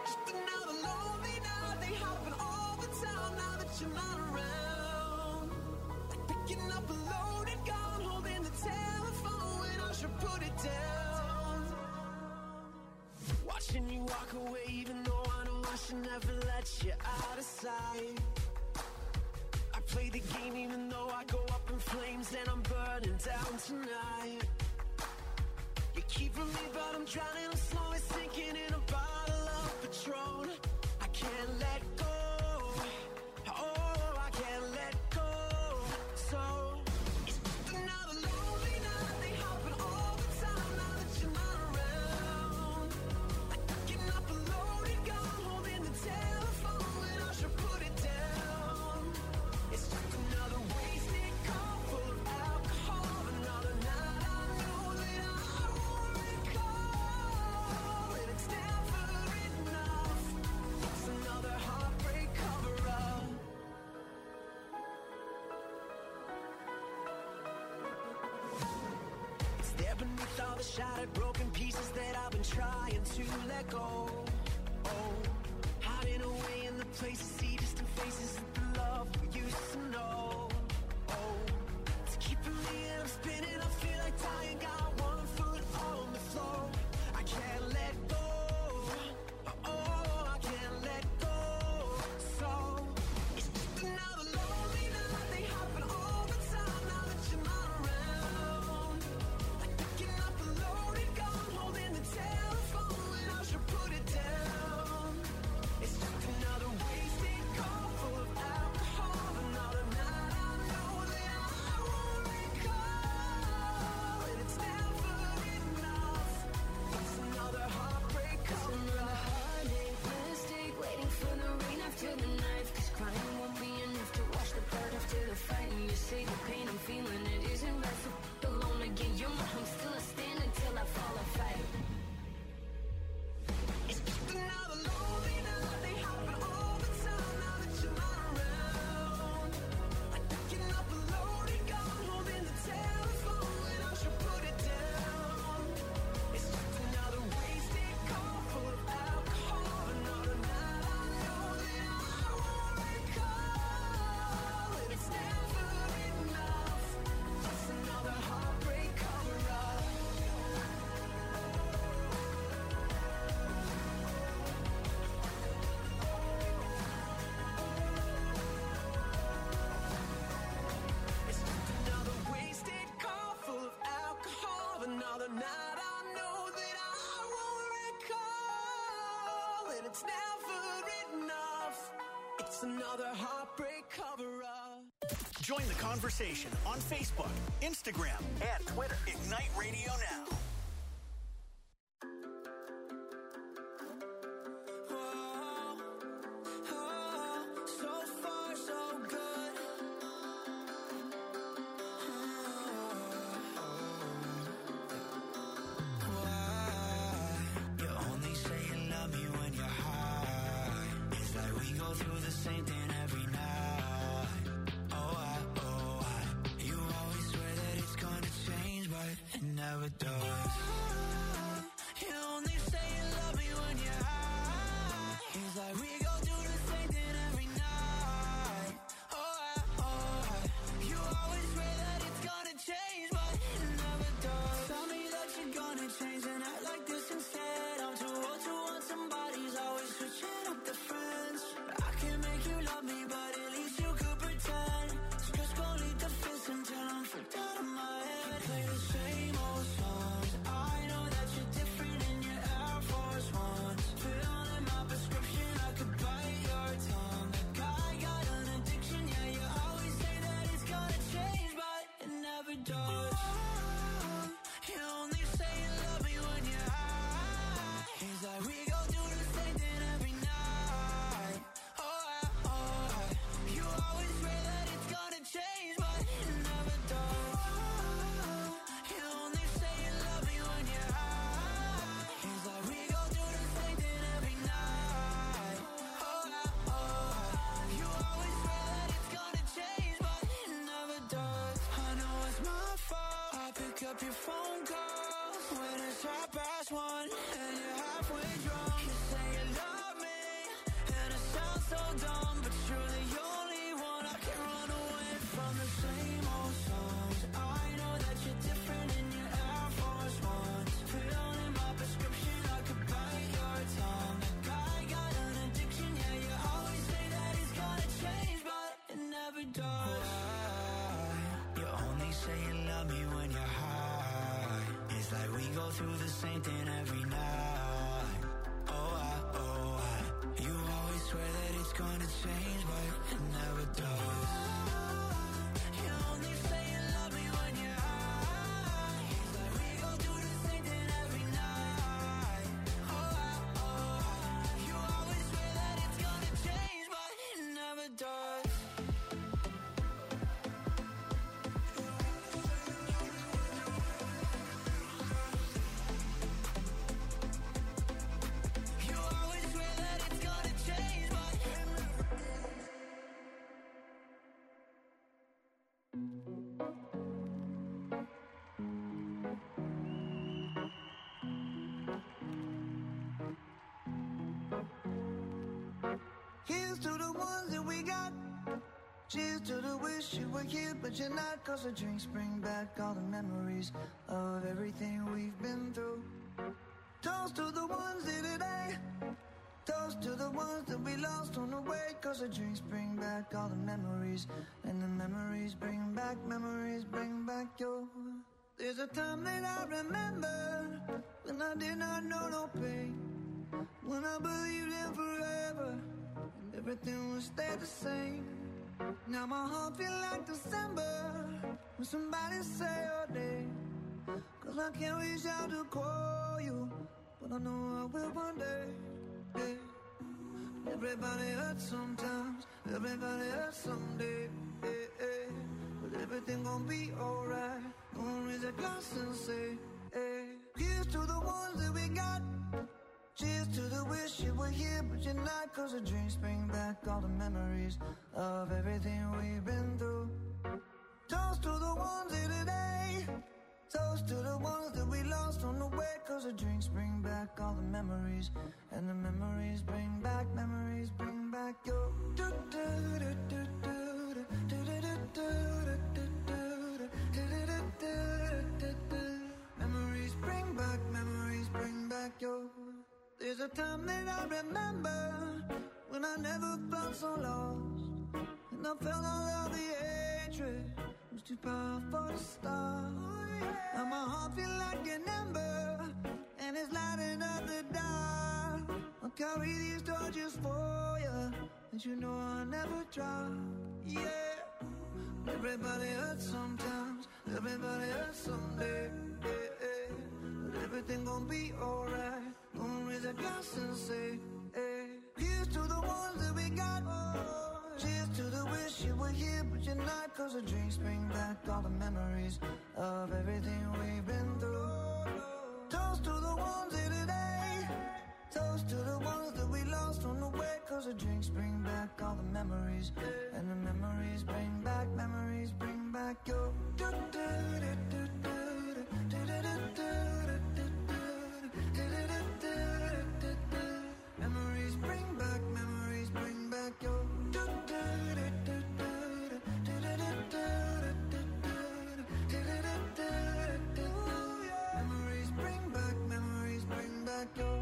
just another lonely night. They happen all the time now that you're not around. Like picking up a loaded gun, holding the telephone when I should put it down. Watching you walk away, even though I know I should never let you out of sight. I play the game even though I go up in flames and I'm burning down tonight. You're keeping me but I'm drowning, I'm slowly sinking in a bottle of Patron. I can't let go, oh I can't let go. So it's just another lonely night. They happen all the time now that you're not around. Like picking up a loaded gun, holding the telephone when I should put it down. It's just another wasted call full of alcohol. Another night I know that I won't recall. And it's never enough. It's another heartbreak cover-up. It's there beneath all the shattered broken pieces that I've been trying to let go. Oh, hiding away in the places, see distant faces of the love we used to know. Oh, it's keeping me and I'm spinning. I feel like dying, got one foot on the floor. I can't let go, oh I can't let go. So it's just another lonely night. They happen all the time now that you're not around. Like picking up a loaded gun, holding the telephone when I should put it down. It's just another wasted call full of alcohol. Another night I know that I won't recall. And it's never enough. It's another heartbreak cover-up. Heartache, mistake, waiting for the rain after the knife. 'Cause crying won't be enough to wash the blood after the fight. And you say the pain I'm feeling, it isn't right for alone again. You're my home, still I stand until I fall or fight. It's just another lonely night. They happen all the time now that you're not around. Like picking up a loaded gun, holding the telephone when I should put it down. It's just another wasted call full of alcohol. Another night I know that I won't recall. And it's never enough. It's another heartbreak cover-up. It's just another wasted call full of alcohol. Another night I know that I won't recall. And it's never enough. It's another heartbreak cover-up. Join the conversation on Facebook, Instagram, and Twitter. Ignite Radio Now. So far, so good. You only say you love me when you're high. It's like we go through the same thing every night. You always swear that it's gonna change, but it never does. never does. You only say you love me when you're high. It's like we go through the same thing every night. You always swear that it's gonna change, but it never does. You only say you love me when you're high. It's like we go through the same thing every night. You always swear that it's gonna change, but it never does. You always swear that it's gonna change, but Here's to the ones that we got. Cheers to the wish you were here, but you're not. Cause the drinks bring back all the memories of everything we've been through. Toast to the ones here today. Toast to the ones that we lost on the way. Cause the drinks bring back all the memories. And the memories bring back your. There's a time that I remember when I did not know no pain. When I believed in forever and everything would stay the same. Now my heart feel like December when somebody say your name. Cause I can't reach out to call you, but I know I will one day. Yeah. Everybody hurts sometimes, everybody hurts someday. Yeah, yeah. But everything gon' be alright. Gonna raise a glass and say, hey. Here's to the ones that we got. Cheers to the wish you were here, but you're not. Cause the drinks bring back all the memories of everything we've been through. Toast to the ones here today. Toast to the ones that we lost on the way. Cause the drinks bring back all the memories. And the memories bring back your. Memories bring back your. There's a time that I remember when I never felt so lost. And I felt all of the hatred was too powerful to stop. Now my heart feel like an ember and it's lighting up the dark. I'll carry these torches for you, and you know I'll never drop. Yeah. Everybody hurts sometimes, everybody hurts someday. Yeah, yeah. But everything gon' be alright. Gonna raise a glass and say, hey. Here's to the ones that we got. Cheers to the wish you were here, but you're not. Cause the drinks bring back all the memories of everything we've been through. Toast to the ones here today. Toast to the ones that we lost on the way. Cause the drinks bring back all the memories. And the memories bring back your. Memories bring back your. Memories bring back your.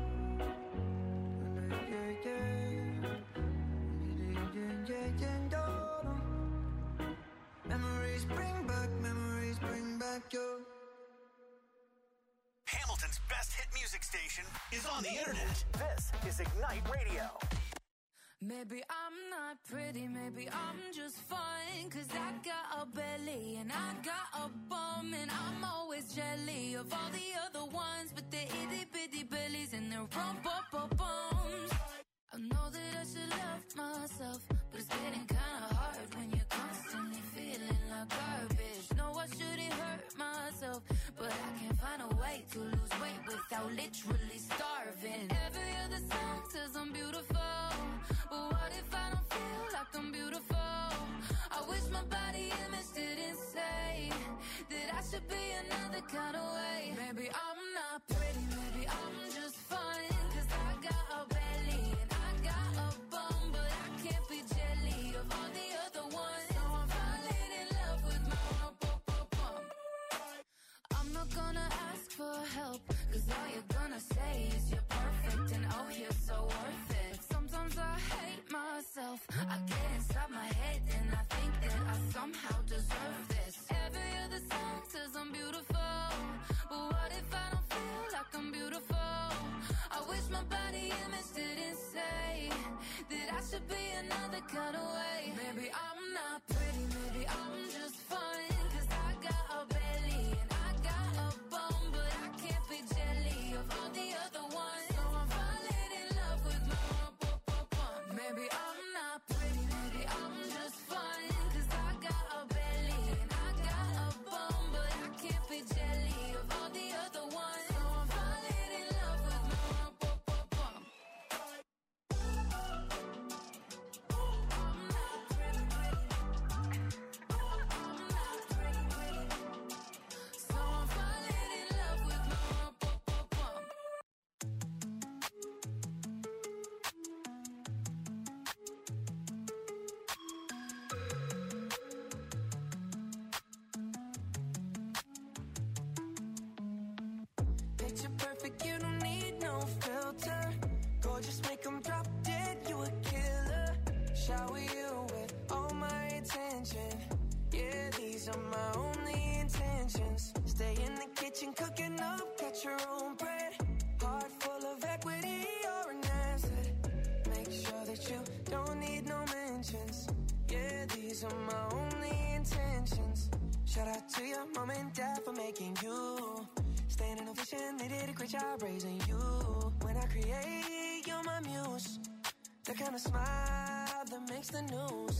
Memories bring back your. Hamilton's best hit music station is on the internet. This is Ignite Radio. Maybe I'm not pretty, maybe I'm just fine. Cause I got a belly and I got a bum. And I'm always jelly of all the other ones with the itty bitty bellies and their rump-up-bums. I know that I should love myself, but it's getting kinda hard when you're constantly feeling like garbage. No, I shouldn't hurt myself, but I can't find a way to lose weight without literally starving. Every other song says I'm beautiful, but what if I don't feel like I'm beautiful? I wish my body image didn't say that I should be another kind of way. Maybe I'm not pretty, maybe I'm just fine. Cause I got a belly and I got a bum, but I can't be jelly of all the other ones. So I'm falling in love with my bum. I'm not gonna ask for help, cause all you're gonna say is you're perfect and oh you're so worth it. Sometimes I hate myself, I get inside my head and I think that Maybe I'm not pretty, maybe I'm just fine. 'Cause I got a belly and I got a bum, but I can't be jelly of all the other ones. So I'm falling in love with my bum. Maybe I'm not pretty, maybe I'm just fine. 'Cause I got a belly and I got a bum, but I can't be jelly of all the other ones. So I'm falling in love with my bum. So I'm falling in love with my bum. Picture perfect, you don't need no filter. Gorgeous, make 'em drop dead, you a killer. Shower you with all my attention. Yeah, these are my only intentions. Stay in the kitchen, cooking up, get your own bread. Heart full of equity, you're an asset. Make sure that you don't need no mentions. Yeah, these are my only intentions. Shout out to your mom and dad for making you. Staying in a vision, they did a great job raising you. When I create, you're my muse. The kind of smile that makes the news.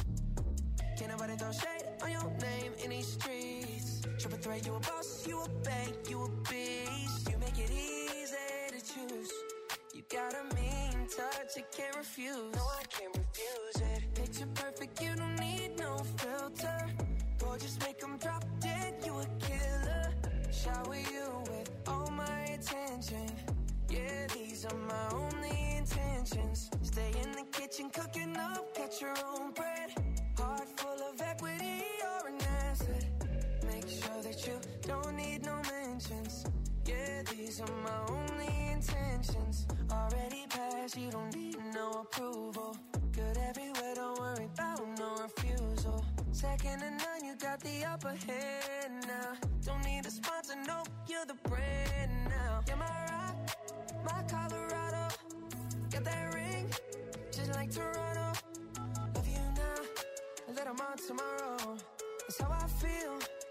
Can't nobody throw shade on your name in these streets. Triple threat, you a boss, you a bank, you a beast. You make it easy to choose. You got a mean touch, I can't refuse. No, I can't refuse it. Picture perfect, you don't need no filter. Gorgeous, make 'em drop dead, you a killer. Shower you with all my attention. Yeah, these are my only intentions. Stay in the kitchen, cooking up, get your own bread. Heart full of equity, you're an asset. Make sure that you don't need no mentions. Yeah, these are my only intentions. Already passed, you don't need no approval. Good everywhere, don't worry about no refusal. Second to none, you got the upper hand now. Don't need a sponsor, no, you're the brand now. You're my rock, my Colorado. Got that ring, just like Toronto. Love you now, a little more tomorrow. That's how I feel.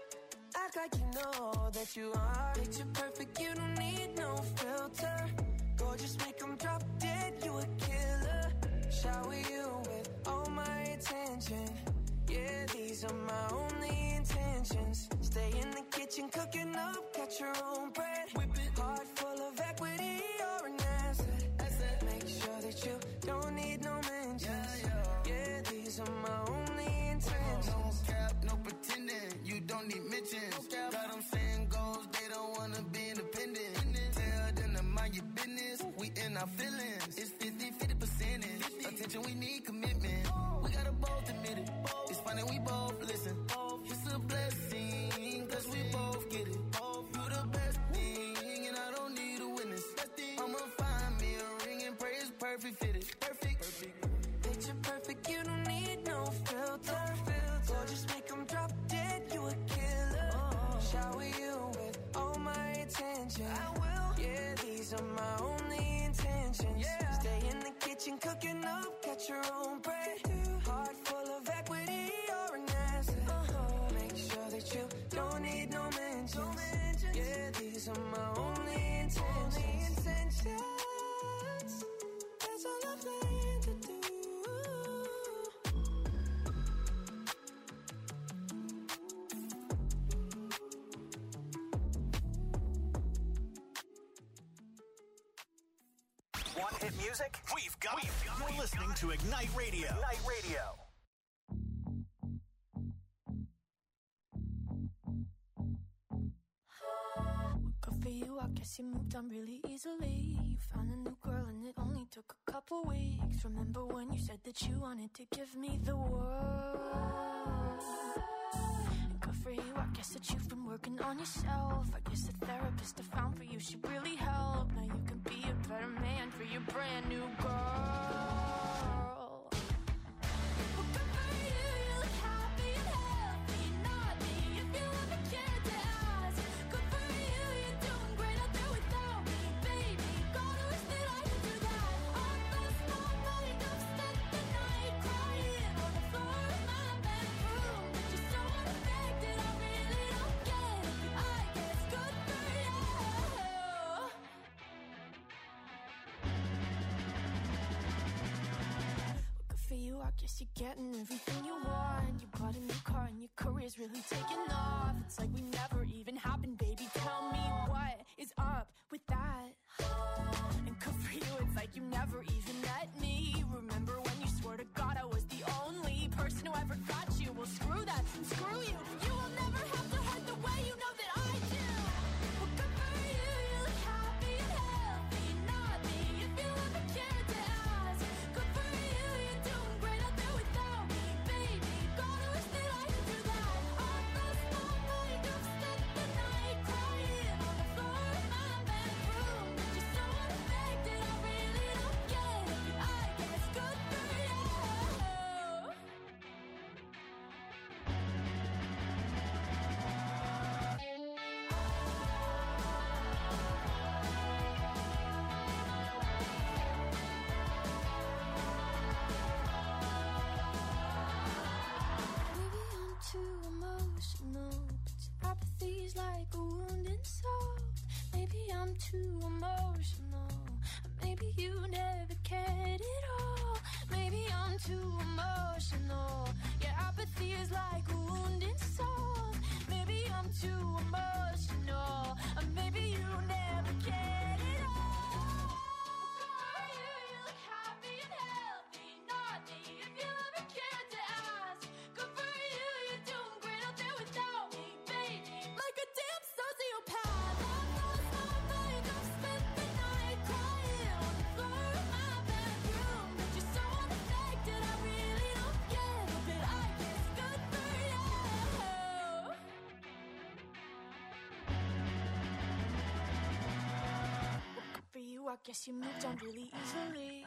Act like you know that you are. Picture perfect, you don't need no filter. Gorgeous, make 'em drop dead, you a killer. Shower you with all my attention. Yeah, these are my only intentions. Stay in the kitchen, cooking up, get your own bread. Whip it. Heart full of equity, you're an asset. Make sure that you don't need no mentions. Yeah, these are my only intentions. No cap, no pretending, you don't need mentions. Got them saying goals, they don't wanna be independent. Tell them to mind your business, we in our feelings. It's 50% attention, we need commitment. We gotta both admit it. It's funny, we both listen. It's a blessing, 'cause we both get it. You the best thing, and I don't need a witness. I'ma find me a ring and pray it's perfect fitted. Perfect. Picture perfect, you don't need no filter. Gorgeous, make 'em drop dead, you a killer. Shower you with all my attention. I will. Yeah, these are my only intentions. Stay in the kitchen, cooking up, get your own bread. Heart full of equity, you're an asset. Make sure that you don't need no mentions. Yeah, these are my only intentions. That's all I plan to do. Want hit music? We've got it. You're listening to Ignite Radio. Ignite Radio. Good for you, I guess you moved on really easily. You found a new girl and it only took a couple weeks. Remember when you said that you wanted to give me the world? And good for you, I guess that you've been working on yourself. I guess the therapist I found for you should really help. Now you can be a better man for your brand new girl. Well, good for you, you look happy and healthy. Not me, if you ever cared to ask. Good for you, you're doing great out there without me, baby. God, I wish that I could do that. I lost my mind, I've spent the night crying on the floor fast, you're getting everything you want. You bought a new car and your career's really taking off. It's like we never even happened, baby. Tell me what is up with that? And good for you, it's like you never even met me. Remember when you swore to God I was the only person who ever got you? Well, screw that and screw you. You will never have to hurt the way you know that I do. Well, good for you, you look happy and healthy. Not me, if you ever cared to ask. Good for you, you're doing great out there without me, baby. Gotta wish that I could do that. I lost my mind, I've spent the night crying on the floor of my bedroom. But you're so unaffected, I really don't get it. But I guess good for you. Maybe I'm too emotional, but your apathy's like a wounded soul. Maybe I'm too emotional, or maybe you never cared at all. Maybe I'm too emotional, your apathy is like a wounded soul. Maybe I'm too emotional, or maybe you never cared at all. You look happy and healthy, not me, if you ever cared to ask. Good for you, you're doing great out there without me, baby. Like a damn sociopath, I've lost my mind, I've spent the night crying on the floor of my bedroom. But you're so unaffected, I really don't get it. But I guess good for you. Well, good for you, I guess you moved on really easily.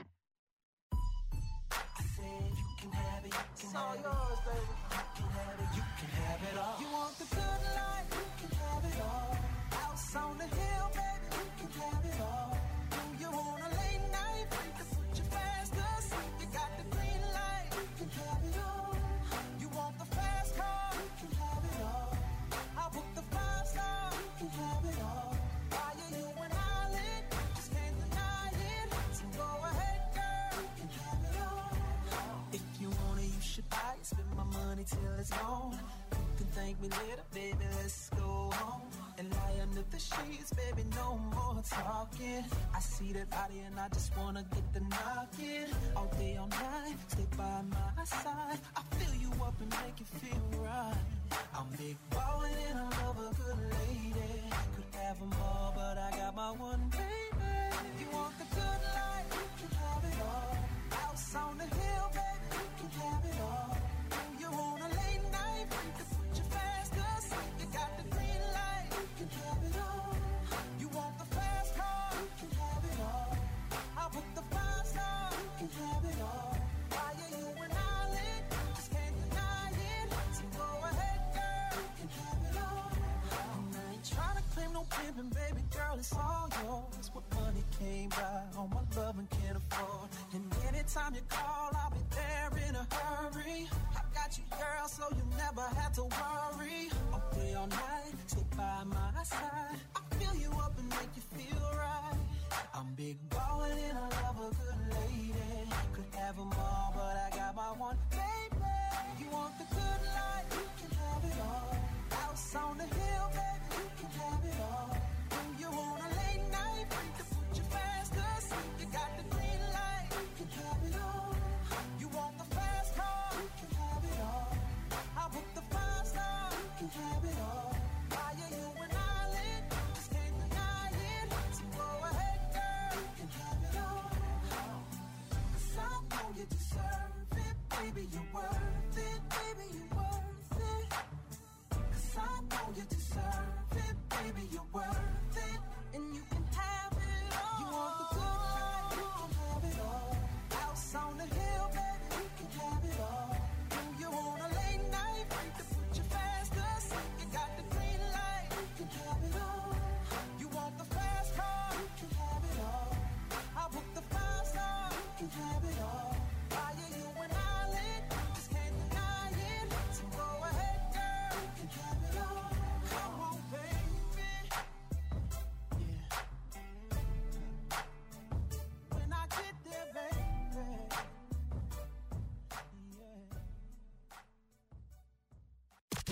I said you can have it, you can have it. Yours, baby. You can have it, you can have it all. You want the good life, you can have it all. House on the hill, baby, you can have it all. Do you want a late night? We can put you fast asleep. You got the green light, you can have it all. You want the fast car, you can have it all. I'll book the 5-star, you can have it all. Why are you an island? Just can't deny it. So go ahead, girl, you can have it all. If you want it, you should buy it. Spend my money till it's gone. You can thank me later, baby, let's go home. And lie under the sheets, baby, no more talking. I see that body and I just wanna get the knocking. All day, all night, stay by my side. I fill you up and make you feel right. I'm big ballin' and I love a good lady. Could have them all, but I got my one baby. You want the good life, you can have it all. House on the hill, baby, you can have it all. You want a late night, we can put you fast asleep. You got the green light, you can have it all. You want the fast car, you can have it all. I'll book the 5-star, you can have it all. Why are you an island? Just can't deny it. So go ahead, girl, you can have it all. And I ain't trying to claim no pimpin', baby girl, it's all yours. What money came by, all my love and can't afford. And anytime you call, I'll be there in a hurry. I got you, girl, so you never have to worry. All day, all night, stay by my side. I fill you up and make you feel right. I'm big ballin' and I love a good lady. Could have them all, but I got my one baby. You want the good life, you can have it all. House on the hill, baby, you can have it all. When you want a late night, we can put you fast asleep. You got the green light, you can have it all. You want the fast car, you can have it all. I'll book the 5-star, you can have it all. Why are you an island? Just can't deny it. So go ahead, girl, you can have it all. 'Cause I know you deserve it, baby, you're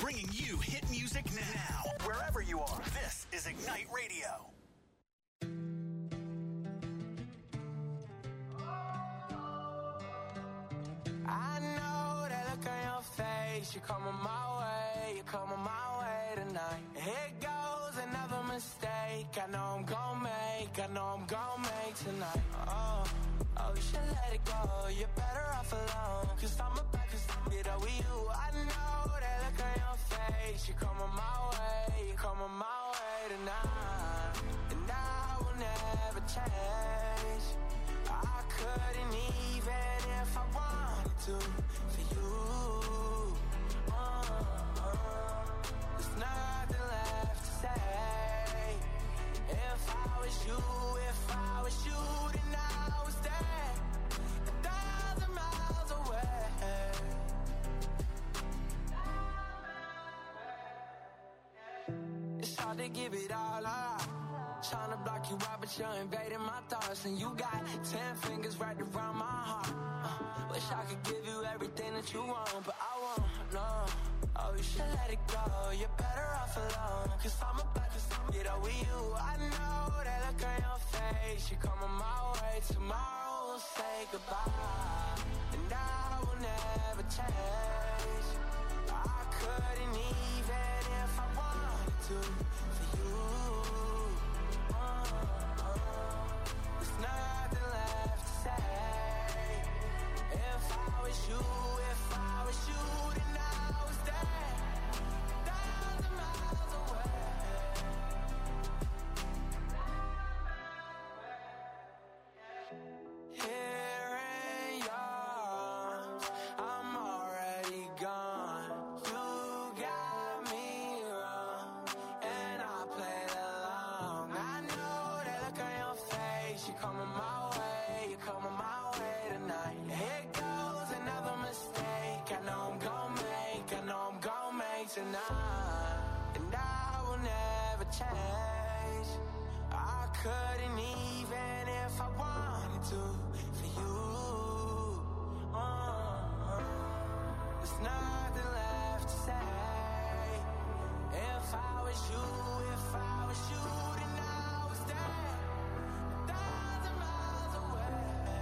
bringing you hit music now. Wherever you are, this is Ignite Radio. I know that look on your face. You're coming my way, you're coming my way tonight. Here goes another mistake. I know I'm gon' make, I know I'm gon' make tonight. Oh, you should let it go. You're better off alone. Cause I'm about to it over you. I know that look on your face. You're coming my way, you're coming my way tonight. And I will never change. I couldn't even if I wanted to for you. There's nothing left to say. If I was you, then I was there 1,000 miles away. It's hard to give it all up. Trying to block you out, but you're invading my thoughts. And you got 10 fingers wrapped around my heart. Wish I could give you everything that you want, but I won't, no. Oh, you should let it go. You're better off alone. Cause I'm about to get over you. I know that look on your face. You're coming my way. Tomorrow we'll say goodbye. And I will never change. I couldn't even if I wanted to for you. There's nothing left to say. If I was you, then I was there 1,000 miles away. Here in yours, I'm already gone. You got me wrong, and I played along. I know that look on your face. You're coming my way, you're coming my way tonight. Here goes another mistake. I know I'm gon' make tonight. And I will never change. I couldn't even if I wanted to for you. There's nothing left to say. If I was you, then I was there 1,000 miles away.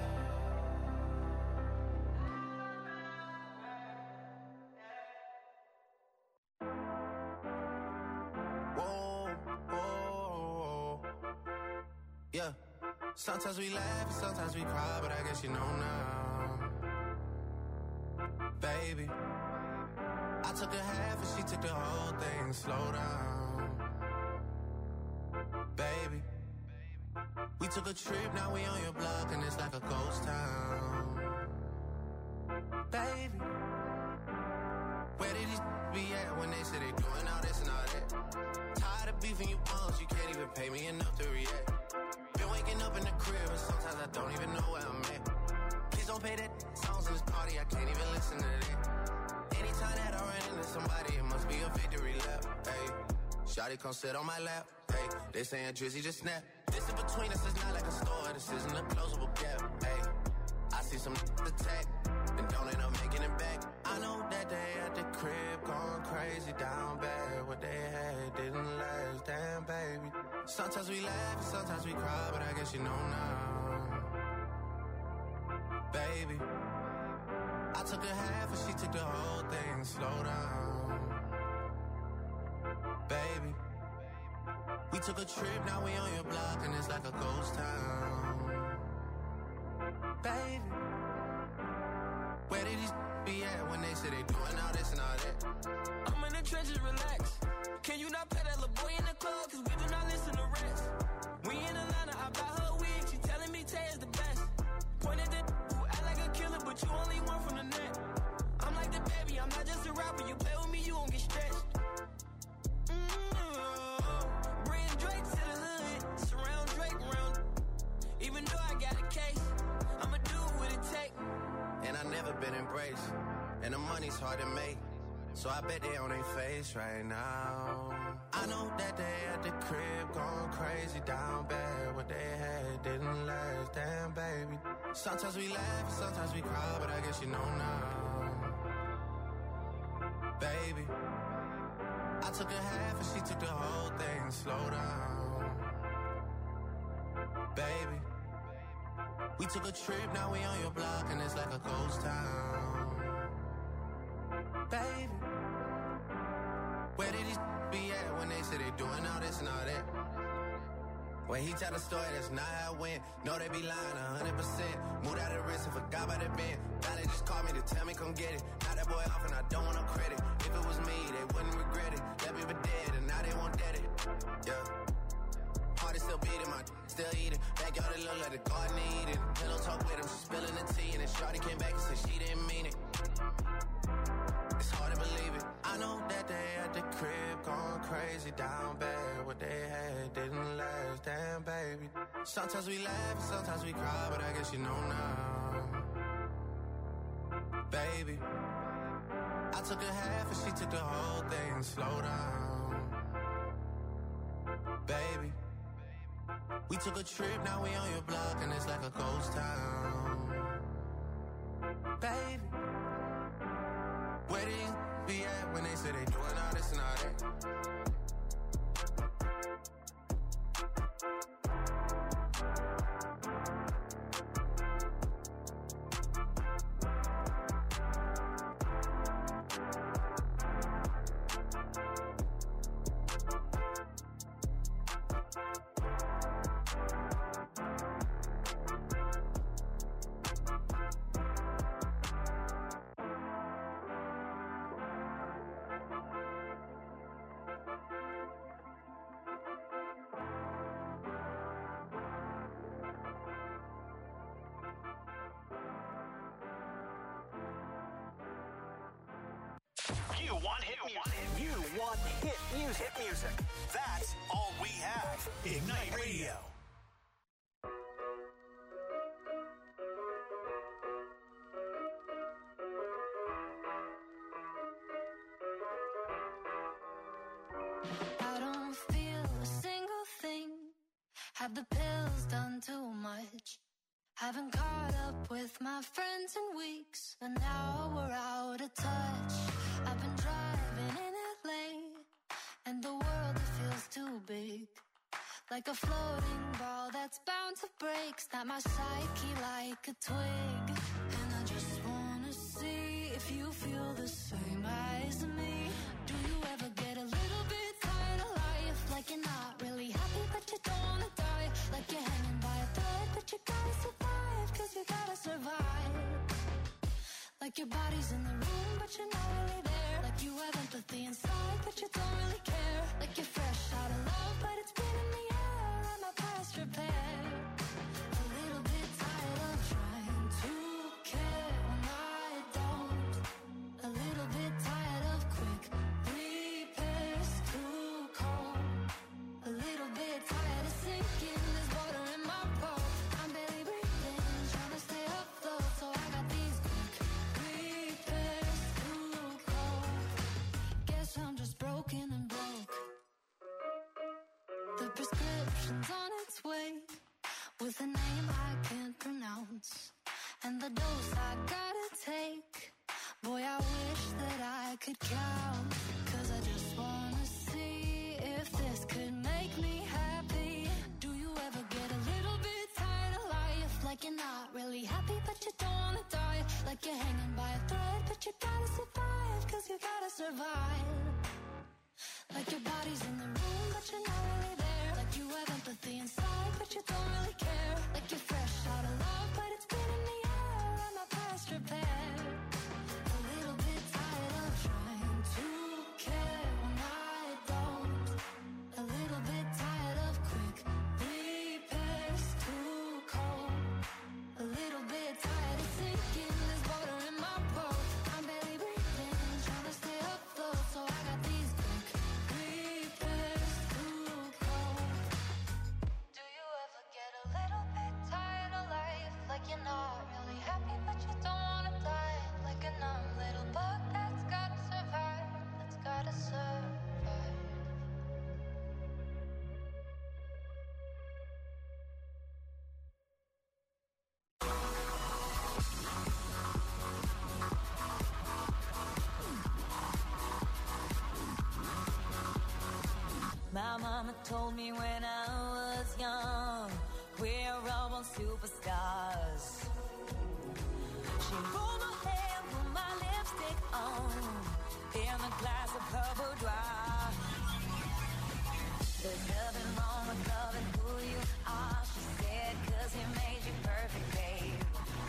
Whoa, whoa, yeah. Sometimes we laugh and sometimes we cry, but I guess you know now, baby. I took a half and she took the whole thing. Slow down, baby. We took a trip, now we on your block and it's like a ghost town, baby. Where did these be at when they say they doing all this and all that? Tired of beefing you bums, you can't even pay me enough to react. Been waking up in the crib and sometimes I don't even know where I'm at. Please don't pay that songs in this party, I can't even listen to that. Anytime that I run into somebody, it must be a victory lap. Hey, shawty come sit on my lap. Hey, they saying Drizzy just snap. This in between us is not like a store, this isn't a closable gap. Hey, I see some attack and don't end up making it back. I know that they at the crib going crazy down bad. What they had didn't last, damn baby. Sometimes we laugh and sometimes we cry, but I guess you know now, baby. I took a half and she took the whole thing. Slow down, baby. We took a trip, now we on your block and it's like a ghost town, baby. Where did these be at when they say they doing all this and all that? I'm in the trenches, relax. Can you not pay that little boy in the club? Cause we do not listen to rest. We in Atlanta, I buy her wig. She telling me Tay is the best. Pointed at who act like a killer, but you only one from the net. I'm like the baby, I'm not just a rapper. You play with me, you won't get stretched. Bring Drake to the hood. Surround Drake around. Even though I got a case, I'ma do what it take. And I never been embraced, and the money's hard to make, so I bet they on their face right now. I know that they at the crib going crazy down bad. What they had didn't last, damn baby. Sometimes we laugh and sometimes we cry, but I guess you know now, baby. I took a half and she took the whole thing. Slow down, baby. We took a trip, now we on your block and it's like a ghost town, baby. Where did these be at when they say they doing all this and all that? When he tell the story, that's not how it went. No, they be lying 100%. Moved out of the risk and forgot about the band. Now they just call me to tell me come get it. Now that boy off and I don't want no credit. If it was me, they wouldn't regret it. Left me for dead and now they won't dead it. Yeah. Heart is still beating, my still eating. Backyard it look like the garden eating. Pillow talk with him, she spilling the tea. And then Shawty came back and said she didn't mean it. It's hard to believe it. I know that they at the crib going crazy down bad. What they had didn't last, damn baby. Sometimes we laugh and sometimes we cry, but I guess you know now, baby. I took a half and she took the whole thing. Slow down, baby. We took a trip, now we on your block and it's like a ghost town, baby. Where these be at when they say they doing all this and all that? You want hit music. You want hit music. Hit music. That's all we have. Ignite Radio. I don't feel a single thing. Have the pills done too much? Haven't caught up with my friends in weeks, and now we're out of touch. I've been driving in LA, and the world it feels too big. Like a floating ball that's bound to break. Snap my psyche like a twig. And I just wanna see if you feel the same as me. Do you ever get a little bit tired of life? Like you're not really happy but you don't wanna die. Like you're hanging by a thread but you gotta survive. Cause you gotta survive. Like your body's in the room but you're not really there. Like you have empathy inside but you don't really care. Like you're fresh out of love but it's been in the air. And my past repair. A little bit tired of trying to care when I don't. A little bit tired of quick repairs too cold. A little bit tired of sinking. There's water in my boat. I'm barely breathing, trying to stay afloat. So I got these quick repairs too cold. Guess I'm just broken and broke. The prescription's on its way, with a name I can't pronounce, and the dose I gotta take. Boy, I wish that I could count. Cause I just wanna see if this could make me happy. Do you ever get a little bit tired of life? Like you're not really happy but you don't wanna die. Like you're hanging by a thread but you gotta survive. Cause you gotta survive. Like your body's in the room but you're not really there. Like you have empathy inside but you don't really care. Like you're fresh out of love but it's been in the air. And my past repair. A little bit tired of trying to care when I don't. A little bit tired of quick repairs too cold. A little bit tired of sinking. There's water in my boat. I'm barely breathing, trying to stay afloat. So I got these quick repairs too cold. Do you ever get a little bit tired of life? Like you're not really happy but you don't wanna My mama told me when I was young, we're all born superstars. She rolled my hair, put my lipstick on, in a glass of her boudoir. There's nothing wrong with loving who you are, she said, 'cause he made you perfect, babe.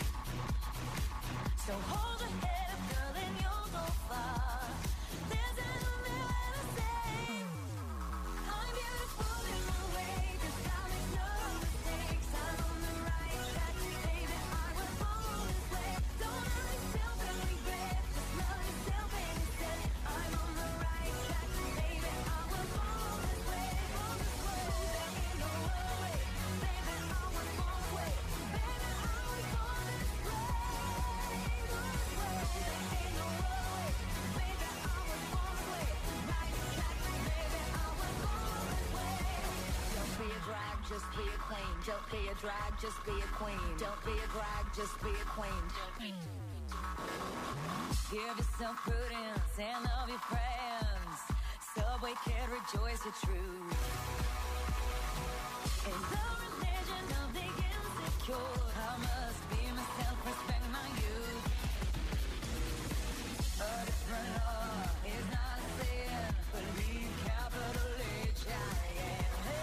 So hold your head up, girl, and you'll go far. There's an umbrella say, I'm beautiful in my way, 'cause I make no mistakes. I'm on the right track, baby, I was born this way. Don't hurt yourself and regret, just love yourself instead. I'm on the right track, baby, I was born this way. Born this way, there ain't no other way. Baby, I was born this way. Baby, I was born this way. Just be a queen. Don't be a drag, just be a queen. Don't be a drag, just be a queen. Give yourself prudence and love your friends. Subway kid, rejoice your truth. In the religion of the insecure, I must be myself, respect my youth. A different law is not a sin, but leave capital H, I am.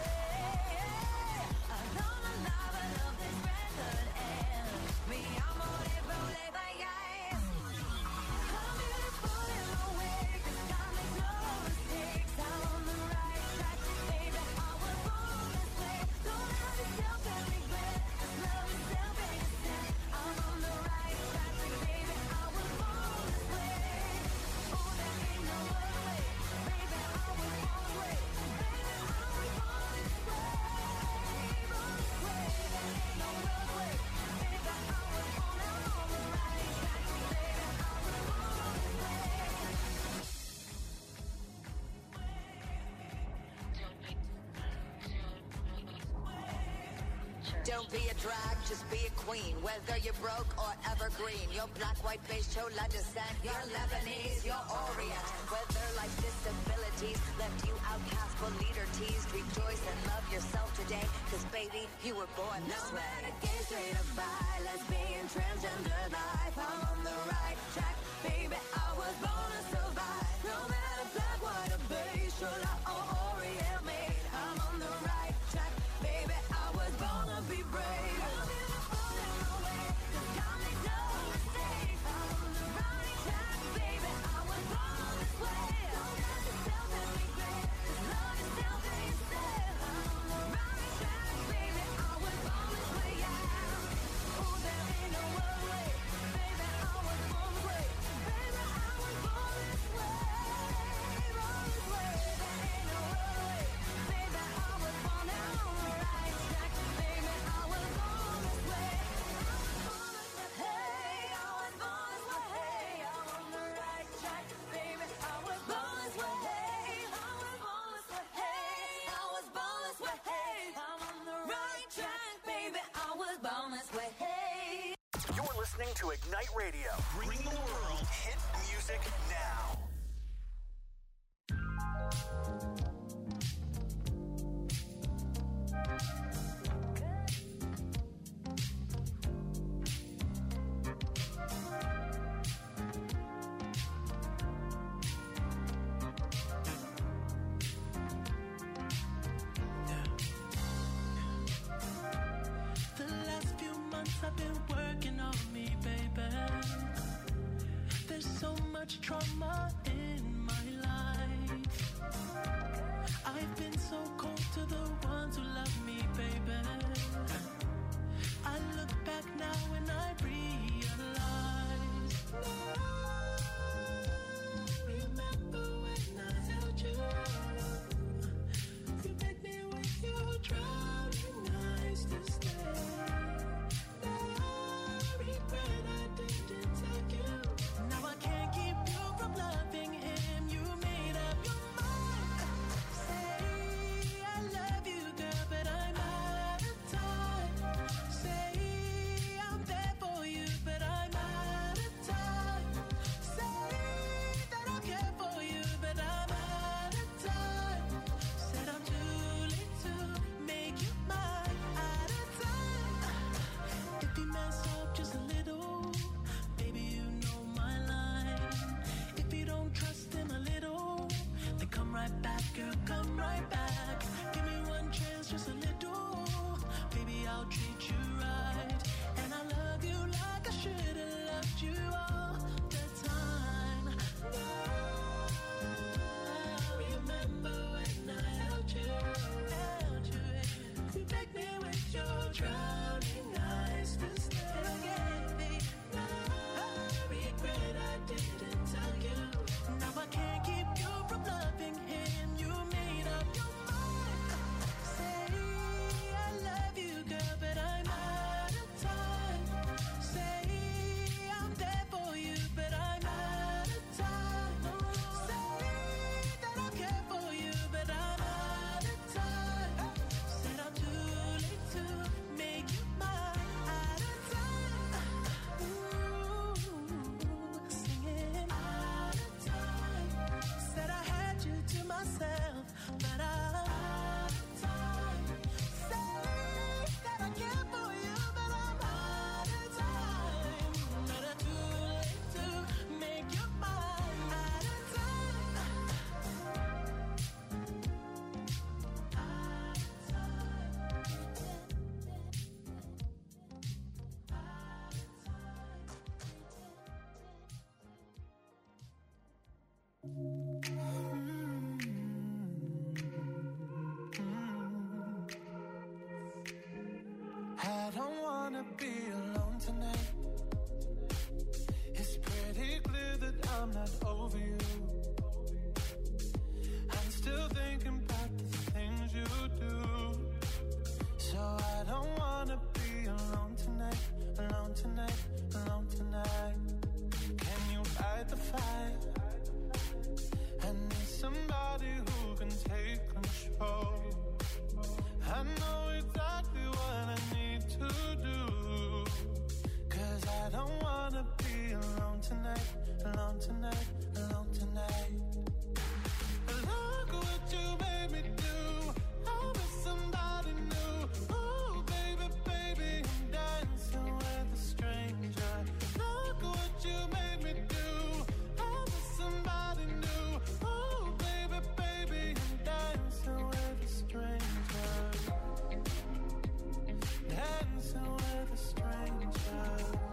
Don't be a drag, just be a queen. Whether you're broke or evergreen, you're black, white, beige, chola descent, you're Lebanese, you're Orient. Whether life's disabilities left you outcast but leader teased, rejoice and love yourself today, 'cause baby, you were born this way. No matter gay, straight or bi, lesbian, transgender life, I'm on the right track, baby, I was born to survive. No matter black, white or beige, chola or Orient made, I'm on the right track, baby, I was born to be brave. I'm beautiful in my way, 'cause God made no mistakes. I'm on the right track, baby, I was born this way. Don't hurt yourself and regret, just love yourself instead. I'm on the right track, baby, I was born this way, yeah. Oh, there ain't no other way, baby, I was born this way. Baby, I was born this way, born this way. There ain't no other way, baby, I was born on the right track, baby, I was born this way. Hey, I was born this way. Hey, I'm on the right track, baby, I was born this way. Hey, I was born this way. Hey, I was born this way. Hey, I'm on the right track, baby, I was born this way. Hey. You're listening to Ignite Radio. Bring the world hit music now. The last few months I've been working on me, baby. There's so much trauma girl, come right back. Give me one chance, just a little. Baby, I'll treat you right. And I love you like I should have loved you all the time. Now, remember when I held you. You make me with your drowning eyes to stay again. I regret I didn't tell you. Now I can't keep you from loving him. You made up your mind. Say I love you, girl, but I'm out of time. Say I'm there for you, but I'm out of time. Say that I care for you, but I'm out of time. Said I'm too late to make you mine. Out of time. Ooh, singing out of time. Said I had you to myself, but I'm out of time. Say that I care for you, but I'm out of time. But I'm too late to make you mine. Out of time. I don't wanna be alone tonight. It's pretty clear that I'm not over you. I'm still thinking about the things you do. So I don't wanna be alone tonight, alone tonight, alone tonight. Can you fight the fight? I need somebody who can take control. I know exactly what I need to do. 'Cause I don't wanna be alone tonight, alone tonight, alone tonight. Look what you made me do. I was somebody new. Ooh, baby, baby, I'm dancing with a stranger. Look what you made me do. I was somebody new. Ooh, baby, baby, I'm dancing with a stranger. Dancing with a stranger.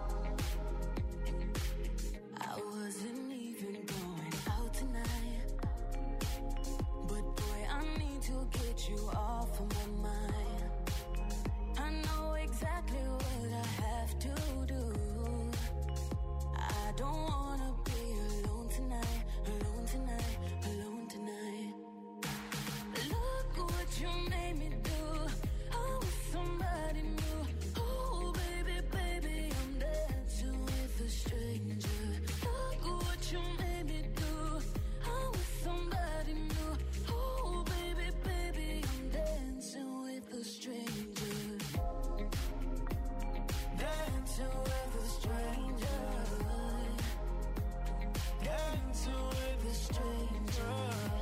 I wasn't even going out tonight, but boy, I need to get you off of my mind. I know exactly what I have to do. I don't wanna be alone tonight, alone tonight, alone tonight. Look what you made me do. I was somebody new. Oh, baby, baby, I'm dancing with a stranger. Look what you made me do. I was somebody new. Oh, baby, baby, I'm dancing with a stranger. Dancing with a stranger. Dancing with a stranger.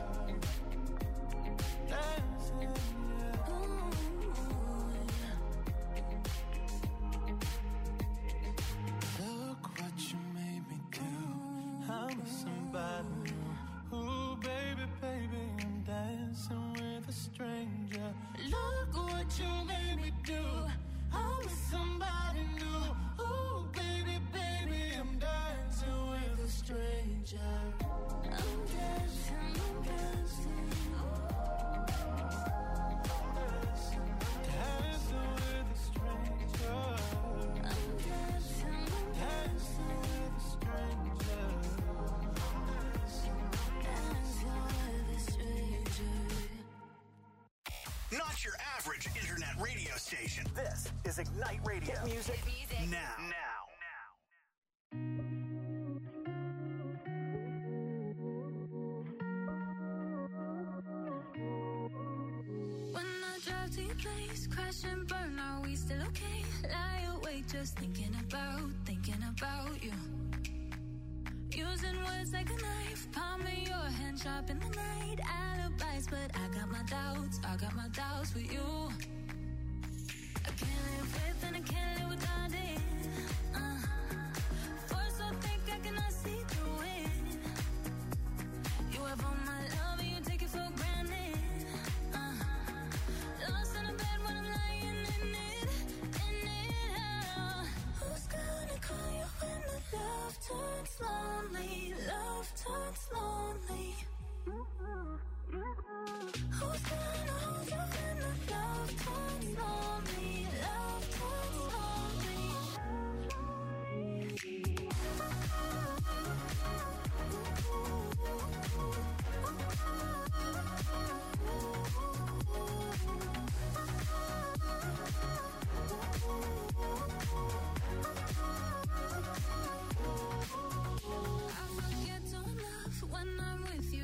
Dancing, yeah. Look what you made me do. I'm somebody new. Ooh, baby, baby, I'm dancing with a stranger. Look what you made me do. I'm somebody new. Ooh, baby, baby, I'm dancing with a stranger. I'm dancing, I'm dancing. Dancing with a stranger. I'm dancing, I'm Dancing with a stranger. dancing with a stranger. Not your average internet radio station. This is Ignite Radio. Hit music now. When I drive to your place, crash and burn, are we still okay? Lie awake, just thinking about you. Using words like a knife, palm in your hand, sharp in the night. Alibis, but I got my doubts with you. I can't live with and I can't live without it. Force so thick I cannot see through it. You have all my love and you take it for granted.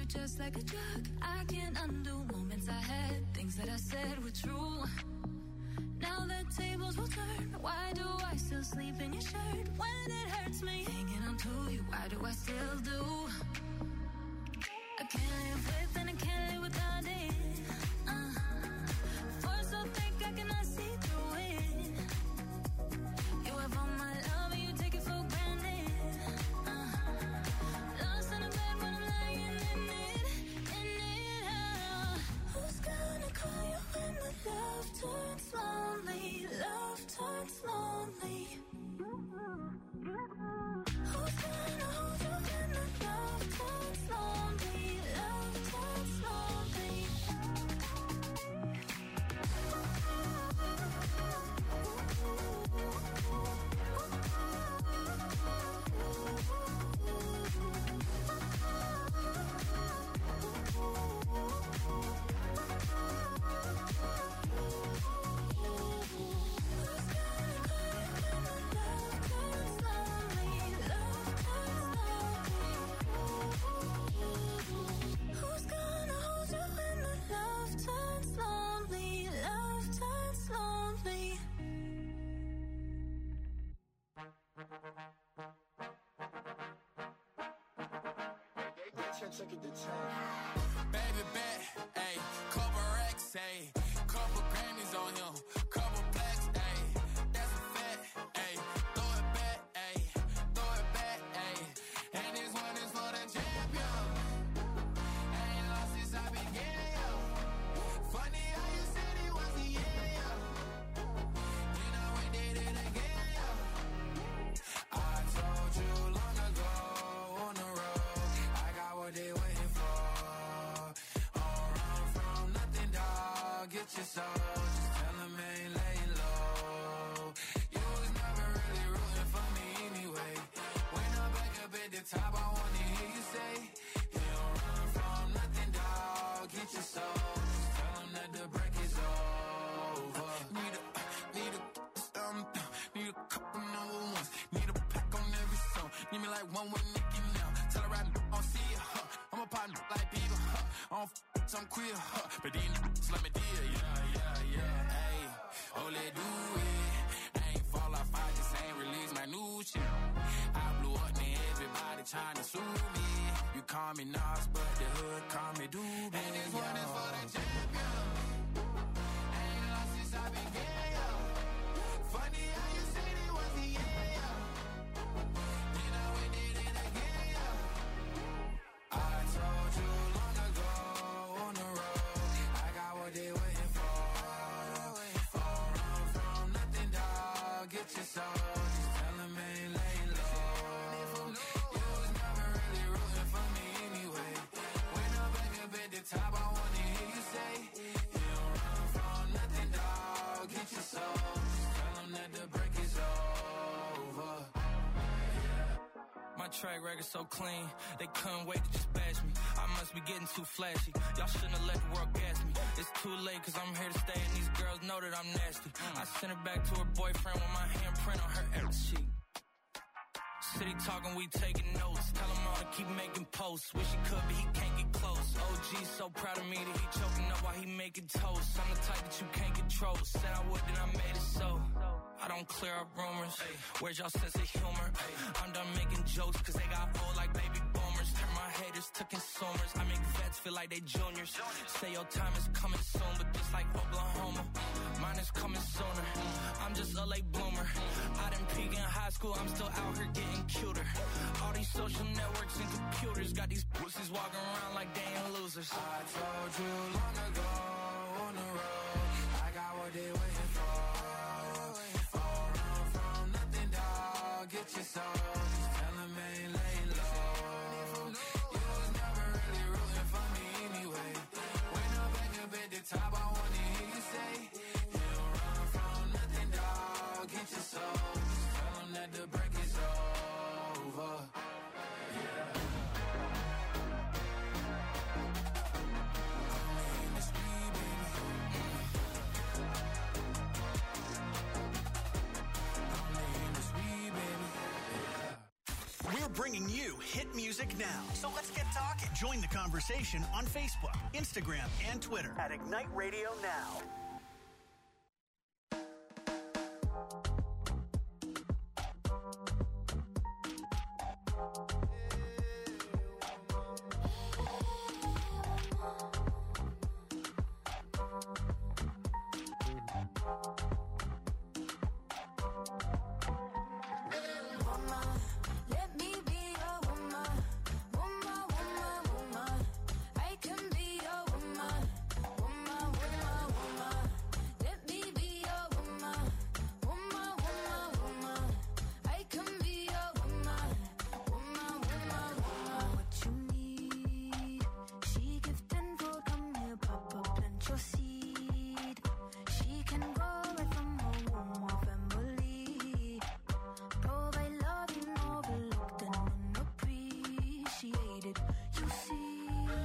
were just like a drug. I can't undo moments I had. Things that I said were true. Now the tables will turn. Why do I still sleep in your shirt? When it hurts me hanging on to you, why do I still do? I can't live with and I can't live without it. Force so thick I cannot see through it. You have all my love and you take it for granted. Lost in a bed when I'm lying in it. Who's gonna call you when the love turns lonely? Love turns lonely. Who's gonna hold you when the love turns lonely? Love turns lonely. Who's gonna hold you when the love turns lonely? Love turns lonely. Baby bet, ayy, couple racks, ayy, couple Grammys on him, couple blacks, ayy, that's a fact, ayy, throw it back, ayy, throw it back, ayy, and this one is for the champion. Ain't lost since I began, yo. Funny how you said it was the end, yo. You know we did it again, yo. I told you long ago on the road, I got what they waiting for. Don't run from nothing, dog. Get your soul. Just tell them ain't laying low. You was never really rooting for me anyway. When I'm back up at the top, I wanna hear you say, you don't run from nothing, dog. Get your soul. Just tell them that the break is over. Need a couple number ones. Need a pack on every song. Need me like one with Nicki now. Tell her I don't see her. I'm a partner like people. I don't some queer, but these niggas let me deal. Yeah. Ayy, oh, let do it. I ain't fall off, I just ain't release my new shit. I blew up and everybody trying to sue me. You call me Nas, but the hood call me Doobie. And this one is for the champion. Ain't lost since I began, yo. Funny how you said it was the end, yo. You know we did it again, yo. I told you long ago on the road, I got what they waiting for. Don't run from nothing, dog. Get your soul. Just tell them ain't laying low. You was never really rooting for me anyway. When I'm back up at the top, I wanna hear you say, you don't run from nothing, dog. Get your soul. Just tell them that the break is over. My track record so clean, they couldn't wait to just bash me. I must be getting too flashy. Y'all shouldn't have let the world gas me. It's too late cause I'm here to stay and these girls know that I'm nasty. I sent her back to her boyfriend with my handprint on her ass cheek. City talking, we taking notes. Tell him all to keep making posts. Wish he could, but he can't get close. OG so proud of me that he choking up while he making toast. I'm the type that you can't control. Said I would, then I made it so. I don't clear up rumors. Where's y'all sense of humor? I'm done making jokes cause they got old like baby boomers. Turn my haters to consumers. I make vets feel like they juniors. Say your time is coming soon, but just like Oklahoma, mine is coming sooner. I'm just a late bloomer. I didn't peak in high school, I'm still out here getting cuter. All these social networks and computers got these pussies walking around like they ain't losers. I told you long ago on the road, I got what they waiting for. Don't run from nothing, dog. Get your soul. Just tell them ain't laying low. You was never really rooting for me anyway. When I'm back up at the top, I wanna hear you say, you don't run from nothing, dog. Get your soul. Just tell them that the break is over. bringing you hit music now. So let's get talking. Join the conversation on Facebook, Instagram, and Twitter at Ignite Radio Now. Let me be your woman, woman, woman, woman. I can be your woman, woman, woman, woman. Let me be your woman, woman, woman, woman. I can be your woman, woman, woman, woman. What you need, she give tenfold. Come here, Papa, plant your seed. She can grow right from her womb or family. Provide love you overlooked and unappreciated. You see,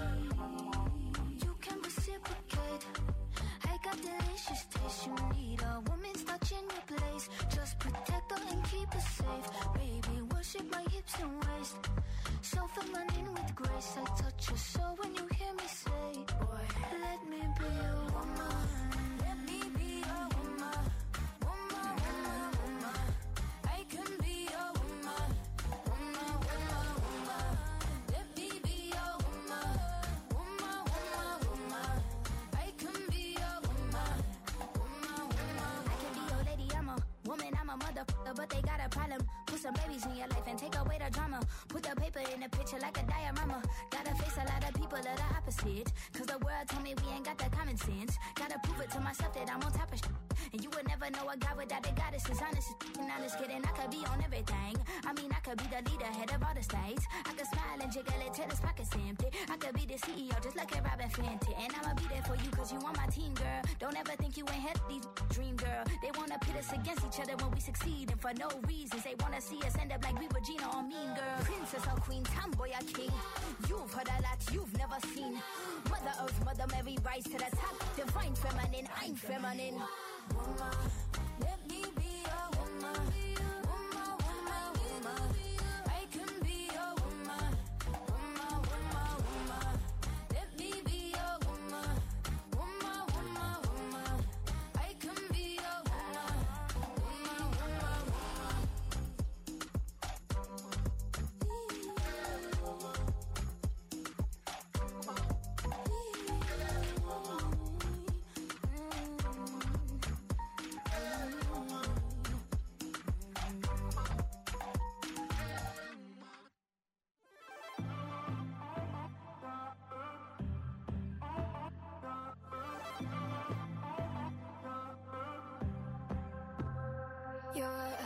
you can reciprocate. I got delicious taste. You need a woman's touch in your place. Just protect her and keep her safe. Baby, worship my hips and waist. So feminine with grace. I touch your soul when you hear me say, boy, let me be your woman. Let me be your woman. Woman, woman, woman. I can be your woman, woman, woman, woman. Let me be your woman, woman, woman, woman. I can be your woman, woman, woman. I can be your lady, I'm a woman, I'm a motherfucker, but they got a problem. Put some babies in your life and take away the drama. Put the paper in the picture like a diorama. Gotta face a lot of people that are opposite. Cause the world told me we ain't got the common sense. Gotta prove it to myself that I'm on top of shit. And you would never know a guy without a goddess is honest. And honest kidding, I could be on everything. I mean, I could be the leader, head of all the states. I could smile and jiggle it till his pockets empty. I could be the CEO just like a Robin Fenty. And I'ma be there for you cause you on my team, girl. Don't ever think you ain't had these dream, girl. They wanna pit us against each other when we succeed. And for no reasons, they wanna see us end up like we Regina or Mean Girl. Princess or queen, tomboy or king. You've heard a lot you've never seen. Mother Earth, Mother Mary, rise to the top. Divine feminine, I'm feminine. Woman, let me be your woman. Woman, woman, woman. I can be your woman. Woman, woman, woman. Let me be your woman. Woman, woman, woman. I can be your woman. Woman, woman, You're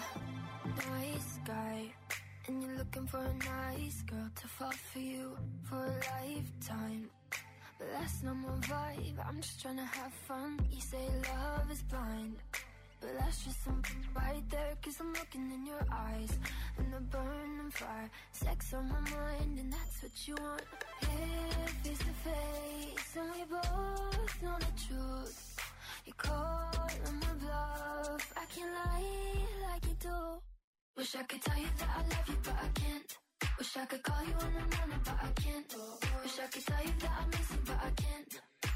a nice guy, and you're looking for a nice girl to fall for you for a lifetime. But that's not my vibe, I'm just trying to have fun. You say love is blind, but that's just something right there. Cause I'm looking in your eyes, and the burning fire. Sex on my mind, and that's what you want. Here, face to face, and we both know the truth. You call on my bluff, I can't lie like you do. Wish I could tell you that I love you, but I can't. Wish I could call you in the morning, but I can't. Wish I could tell you that I miss you, but I can't.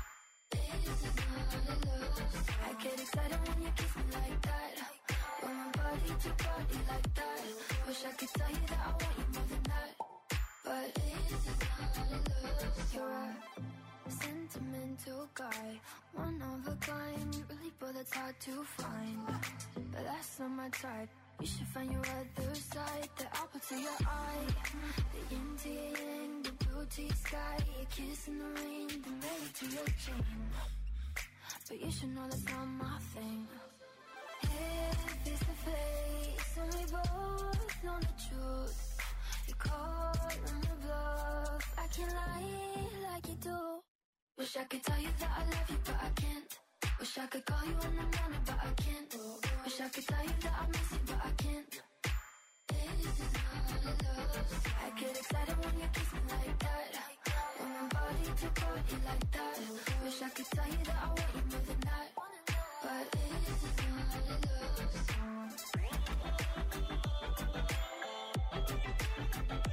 This is not love. I get excited when you kiss me like that. When my body to body like that. Wish I could tell you that I want you more than that. But this is not love. You're a sentimental guy, one of a kind, really, but it's hard to find. But that's not my type. You should find your other side, the apple to your eye, the yin to your yang, the blue to your sky, your kiss in the rain, the melody to your chain. But you should know that's not my thing. Here, face to face, and we both know the truth. You call on the bluff, I can't lie like you do. Wish I could tell you that I love you, but I can't. Wish I could call you in the morning, but I can't. Wish I could tell you that I miss you, but I can't. This is not love. I get excited when you kiss me like that. When my body to body like that. Wish I could tell you that I want you more than that. But this is not love.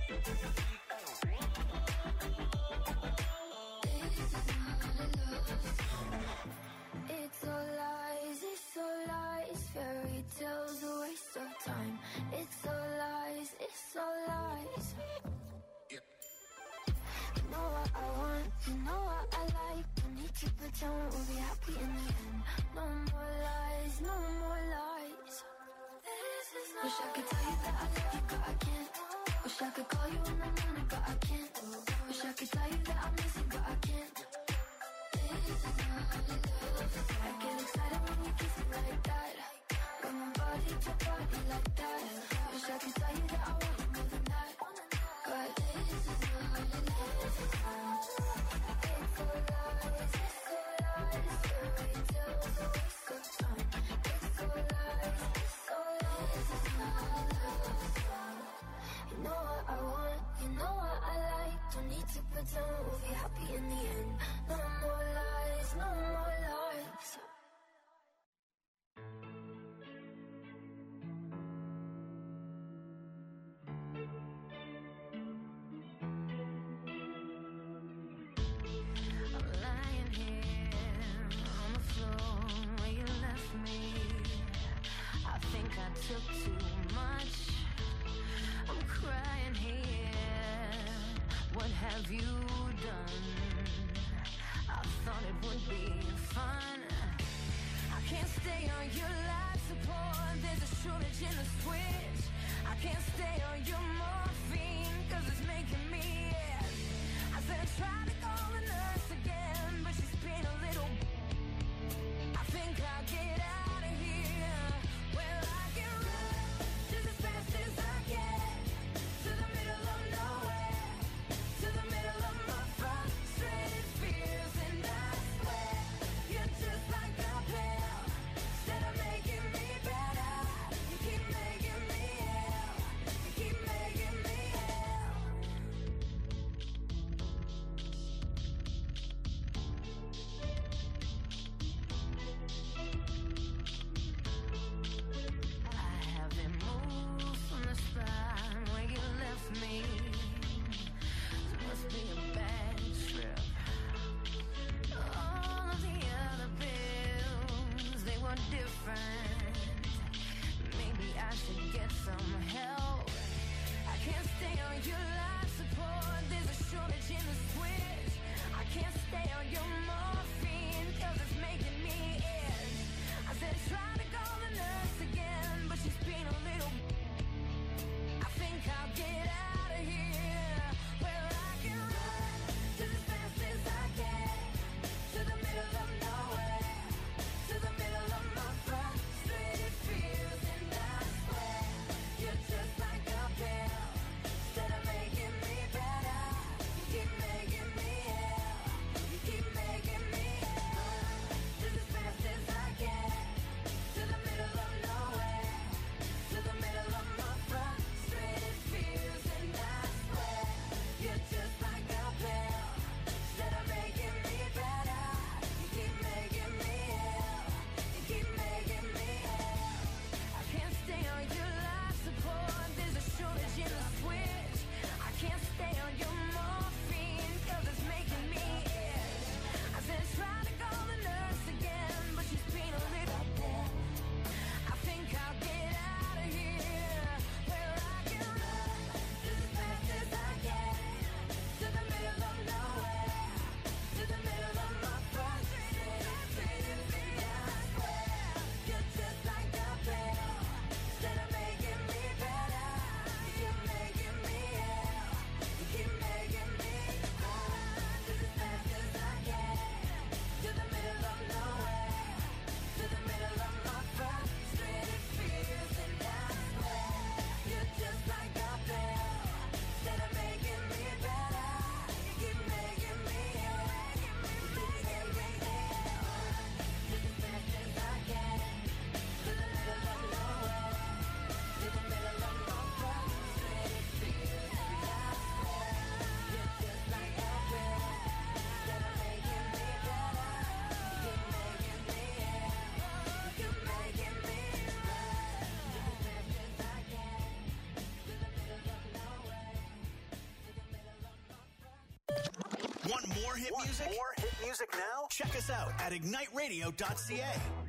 could tell you that I like you, but I can't. Wish I could call you in the morning, but I can't. Wish I could tell you that I miss you, but I can't. This is not love. I get excited when you kiss me like that. Got my body to body like that. Wish I could tell you that I want you more than that. But this is not love. It's so lies, fairy tales, a waste of time. It's so lies, this is not love. You know what I want, you know what I like. Don't need to pretend we'll be happy in the end. No more lies, no more lies. I'm lying here on the floor where you left me. I think I took too much. I'm crying here. What have you done? I thought it would be fun. I can't stay on your life support. There's a shortage in the switch. I can't stay on your morphine, cause it's making me ill. I said I tried to call the nurse again, but she's been a little. I think I'll get out of here. Where I can run just as fast as I can. To the middle of nowhere. To the middle of my frustrated fears. And I swear, you're just like a pill. Instead of making me better, you keep making me ill. You keep making me ill. I haven't moved from the spot where you left me. It must be a bad trip. All of the other bills, they were different. Maybe I should get some help. I can't stay on your life support. There's a shortage in the switch. I can't stay on your morphine, cause it's making me ill. I said try to call the nurse again, but she's been a little. I think I'll get out of here. Where I can run just as fast as I can. To the middle of nowhere. To the middle of my frustrated fears. And I swear, you're just like a pill. Instead of making me better, you keep making me ill. You keep making me ill. Just as fast as I can. To the middle of nowhere. To the middle of my frustrated fears. And I swear, you're just like a pill. Instead of making me better, you keep making me ill. You keep making me ill. I can't stay on your life support. There's a shortage in the switch. I can't stay on your morphine, cause it's making me ill. I said try to call the nurse again, but she's been a little. I think I'll get out of here. Where I can run just as fast as I can. To the middle of nowhere. To the middle of my frustrated fears. And I swear, you're just like a pill. Instead of making me better, you keep making me ill. You keep making me run just as fast as I can. To the middle of nowhere. To the middle of my frustrated fears. And I swear, you're just like a pill. Instead of making me better, you keep making me ill. You keep making me ill. Just as fast as I can. To the middle of nowhere. To the middle of my frustrated fears. And I swear, you're just like a pill. Instead of making me better, you keep making me ill. You keep making me run. Just as fast as I can. To the middle of nowhere. To the middle of my frustrated. Want more hit music? More hit music now? Check us out at igniteradio.ca.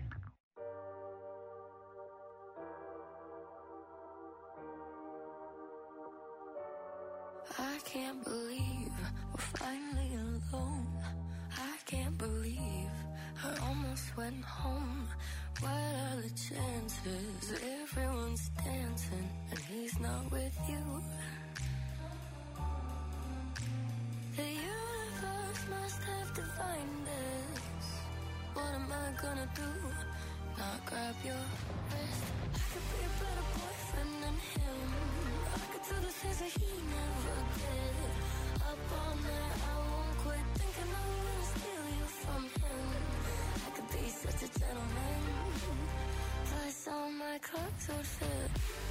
I can't believe we're finally alone. I can't believe I almost went home. What are the chances? Everyone's dancing to find this. What am I gonna do? Not grab your wrist. I could be a better boyfriend than him. I could do the things that he never did. Up all night, I won't quit thinking I'm gonna steal you from him. I could be such a gentleman. Plus all my clothes would fit.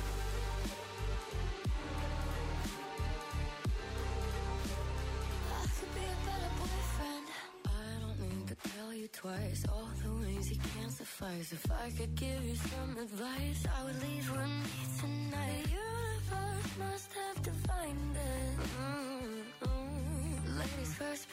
I could be a better boyfriend. I don't need to tell you twice all the ways you can't suffice. If I could give you some advice, I would leave with me tonight. The universe must have defined it. Ladies first,